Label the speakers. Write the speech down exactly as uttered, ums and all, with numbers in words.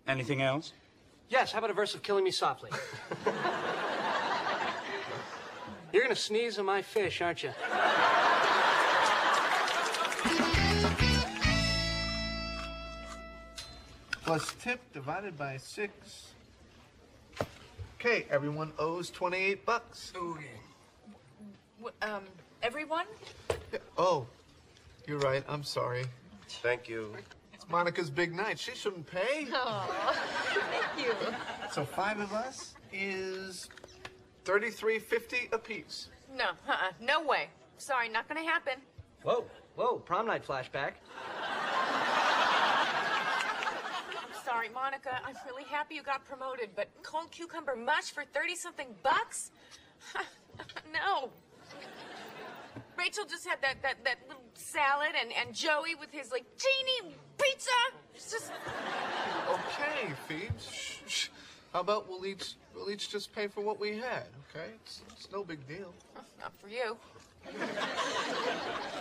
Speaker 1: Anything else?
Speaker 2: Yes, how about a verse of Killing Me Softly? You're gonna sneeze on my fish, aren't you?
Speaker 3: Plus tip divided by six. Okay, everyone owes twenty-eight bucks.
Speaker 2: Okay.
Speaker 4: Um, everyone?
Speaker 3: Oh, you're right. I'm sorry. Thank you. It's Monica's big night. She shouldn't pay.
Speaker 4: Oh, thank you.
Speaker 3: So five of us is thirty-three fifty apiece.
Speaker 4: No, uh-uh, no way. Sorry, not gonna happen.
Speaker 2: Whoa, whoa, prom night flashback.
Speaker 4: I'm sorry, Monica. I'm really happy you got promoted, but cold cucumber mush for thirty-something bucks? No. Rachel just had that, that, that little salad, and, and Joey with his, like, teeny pizza. It's just...
Speaker 3: Okay, Phoebes. Shh, shh. How about we'll each we'll each just pay for what we had, okay? It's, it's no big deal.
Speaker 4: Not for you.